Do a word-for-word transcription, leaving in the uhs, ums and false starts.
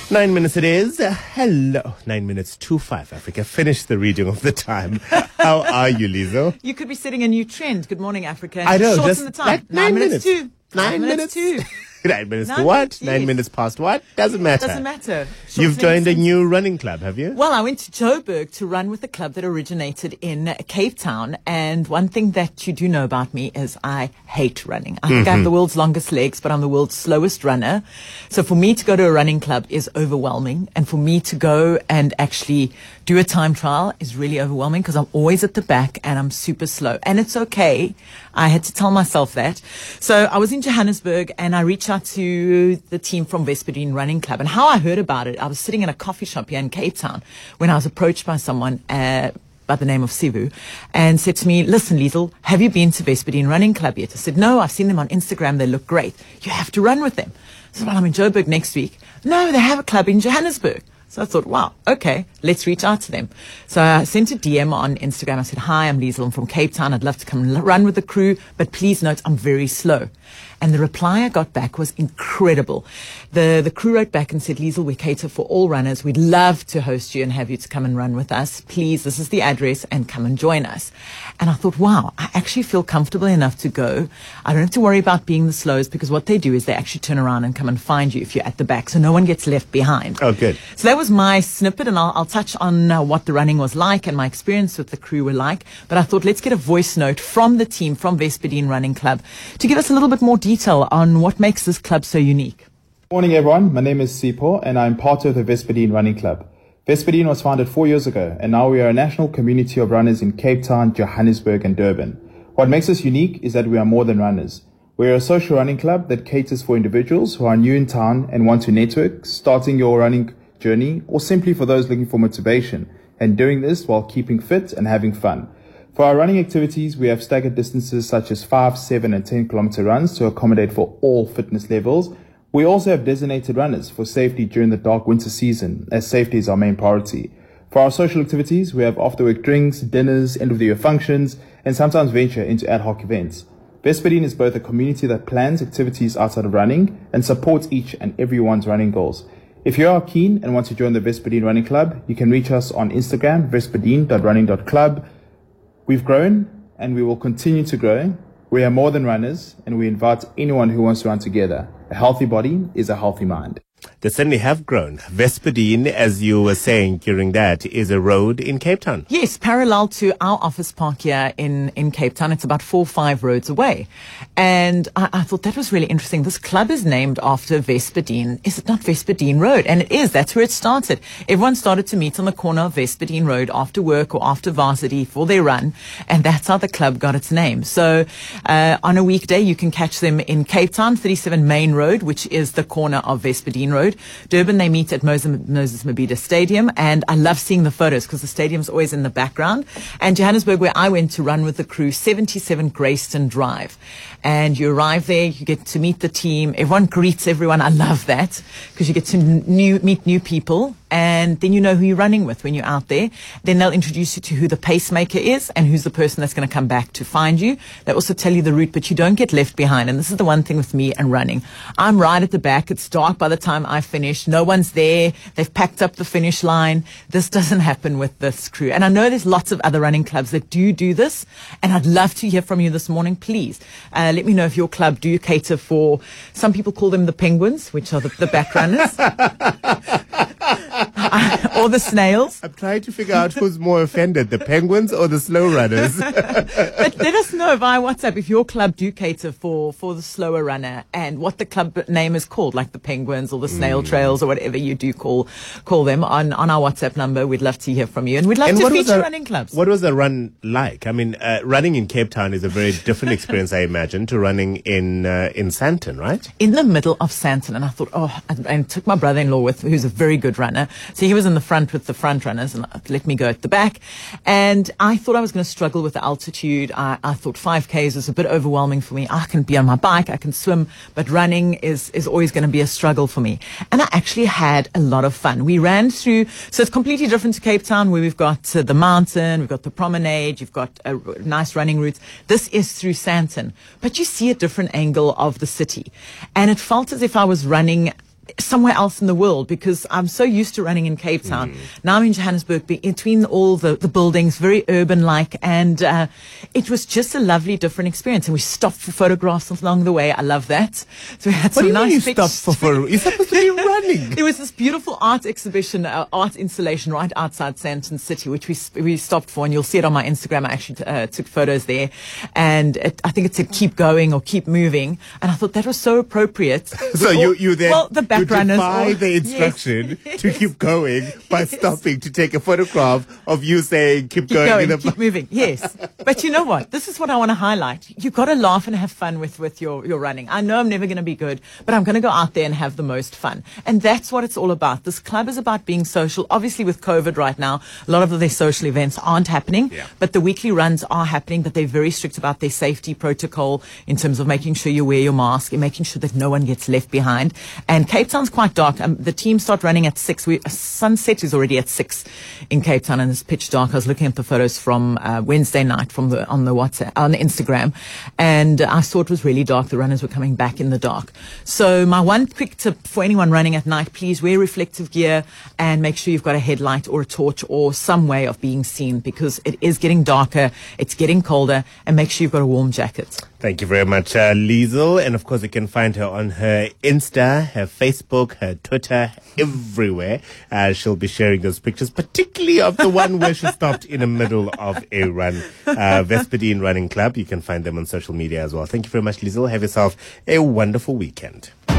Nine minutes it is. Uh, hello. Nine minutes to five, Africa. Finish the reading of the time. How are you, Lizo? You could be setting a new trend. Good morning, Africa. I know. Shorten Just the time. like nine, nine minutes. minutes to. Nine, Nine minutes minutes. to. Nine minutes Nine to what? minutes, Nine yes. minutes past what? Doesn't matter. Doesn't matter. Short You've joined a sentences. new running club, have you? Well, I went to Joburg to run with a club that originated in Cape Town. And one thing that you do know about me is I hate running. I think I have the world's longest legs, but I'm the world's slowest runner. So for me to go to a running club is overwhelming. And for me to go and actually do a time trial is really overwhelming because I'm always at the back and I'm super slow. And it's okay. I had to tell myself that. So I was in Johannesburg and I reached out to the team from Vespadine Running Club. And how I heard about it, I was sitting in a coffee shop here in Cape Town when I was approached by someone uh, by the name of Sivu and said to me, listen, Liesl, have you been to Vespadine Running Club yet? I said, no, I've seen them on Instagram. They look great. You have to run with them. I said, well, I'm in Joburg next week. No, they have a club in Johannesburg. So I thought, wow, okay, let's reach out to them. So I sent a D M on Instagram. I said, hi, I'm Liesl. I'm from Cape Town. I'd love to come and run with the crew, but please note I'm very slow. And the reply I got back was incredible. The the crew wrote back and said, Liesl, we cater for all runners. We'd love to host you and have you to come and run with us. Please, this is the address and come and join us. And I thought, wow, I actually feel comfortable enough to go. I don't have to worry about being the slowest because what they do is they actually turn around and come and find you if you're at the back. So no one gets left behind. Oh, good. So that was my snippet, and I'll, I'll touch on uh, what the running was like and my experience with the crew were like. But I thought, let's get a voice note from the team, from Vespadine Running Club, to give us a little bit more detail on what makes this club so unique. Morning everyone, my name is Sipho and I'm part of the Vespadine Running Club. Vespadine was founded four years ago and now we are a national community of runners in Cape Town, Johannesburg and Durban. What makes us unique is that we are more than runners. We are a social running club that caters for individuals who are new in town and want to network, starting your running journey, or simply for those looking for motivation, and doing this while keeping fit and having fun. For our running activities, we have staggered distances such as five, seven and ten kilometer runs to accommodate for all fitness levels. We also have designated runners for safety during the dark winter season, as safety is our main priority. For our social activities, we have after-work drinks, dinners, end-of-the-year functions, and sometimes venture into ad hoc events. Vespadine is both a community that plans activities outside of running and supports each and everyone's running goals. If you are keen and want to join the Vespadine Running Club, you can reach us on Instagram, vespadine dot running dot club. We've grown and we will continue to grow. We are more than runners and we invite anyone who wants to run together. A healthy body is a healthy mind. They certainly have grown. Vespadine, as you were saying during that, is a road in Cape Town. Yes, parallel to our office park here in, in Cape Town. It's about four or five roads away. And I, I thought that was really interesting. This club is named after Vespadine. Is it not Vespadine Road? And it is. That's where it started. Everyone started to meet on the corner of Vespadine Road after work or after varsity for their run. And that's how the club got its name. So uh, on a weekday, you can catch them in Cape Town, thirty-seven Main Road, which is the corner of Vespadine Road. Durban, they meet at Moses, Moses Mabhida Stadium, and I love seeing the photos because the stadium's always in the background. And Johannesburg, where I went to run with the crew, seventy-seven Grayston Drive. And you arrive there, you get to meet the team, everyone greets everyone. I love that because you get to new, meet new people. And then you know who you're running with when you're out there. Then they'll introduce you to who the pacemaker is and who's the person that's going to come back to find you. They also tell you the route, but you don't get left behind. And this is the one thing with me and running. I'm right at the back. It's dark by the time I finish. No one's there. They've packed up the finish line. This doesn't happen with this crew. And I know there's lots of other running clubs that do do this. And I'd love to hear from you this morning. Please uh, let me know if your club do cater for, some people call them the penguins, which are the, the back runners. Or the snails. I'm trying to figure out who's more offended, the penguins or the slow runners. But let us know via WhatsApp if your club do cater for, for the slower runner and what the club name is called, like the penguins or the snail mm. trails or whatever you do call call them on, on our WhatsApp number. We'd love to hear from you. And we'd love and to feature a, running clubs. What was the run like? I mean, uh, running in Cape Town is a very different experience, I imagine, to running in uh, in Sandton, right? In the middle of Sandton. And I thought, oh, and, and took my brother-in-law with, who's a very good runner. So he was in the front with the front runners and let me go at the back. And I thought I was going to struggle with the altitude. I, I thought five Ks is a bit overwhelming for me. I can be on my bike, I can swim, but running is, is always going to be a struggle for me. And I actually had a lot of fun. We ran through, so it's completely different to Cape Town where we've got uh, the mountain, we've got the promenade, you've got a r- nice running routes. This is through Sandton, but you see a different angle of the city. And it felt as if I was running somewhere else in the world, because I'm so used to running in Cape Town. Mm. Now I'm in Johannesburg, between all the, the buildings, very urban-like, and uh, it was just a lovely, different experience. And we stopped for photographs along the way. I love that. So we had what some do you nice mean you pictures. stopped for photo? You're supposed to be running. There was this beautiful art exhibition, uh, art installation right outside Sandton City, which we we stopped for, and you'll see it on my Instagram. I actually uh, took photos there, and it, I think it said "keep going" or "keep moving," and I thought that was so appropriate. So all, you you then well, the back you runners defy all, the instruction yes. to keep going by yes. stopping to take a photograph of you saying "keep, keep going." going in keep moving. Yes, but you know what? This is what I want to highlight. You've got to laugh and have fun with with your your running. I know I'm never going to be good, but I'm going to go out there and have the most fun, and that's what it's all about. This club is about being social. Obviously, with COVID right now, a lot of their social events aren't happening, yeah. but the weekly runs are happening. But they're very strict about their safety protocol in terms of making sure you wear your mask and making sure that no one gets left behind. And Cape Town's quite dark. Um, the team start running at six. We, uh, sunset is already at six in Cape Town, and it's pitch dark. I was looking at the photos from uh, Wednesday night from the on the WhatsApp on Instagram, and uh, I saw it was really dark. The runners were coming back in the dark. So my one quick tip for anyone running at night: please wear reflective gear and make sure you've got a headlight or a torch or some way of being seen, because it is getting darker, it's getting colder, and make sure you've got a warm jacket. Thank you very much, uh, Liesl. And of course, you can find her on her Insta, her Facebook, her Twitter, everywhere. Uh, she'll be sharing those pictures, particularly of the one where she stopped in the middle of a run. Uh, Vespadine Running Club. You can find them on social media as well. Thank you very much, Liesl. Have yourself a wonderful weekend.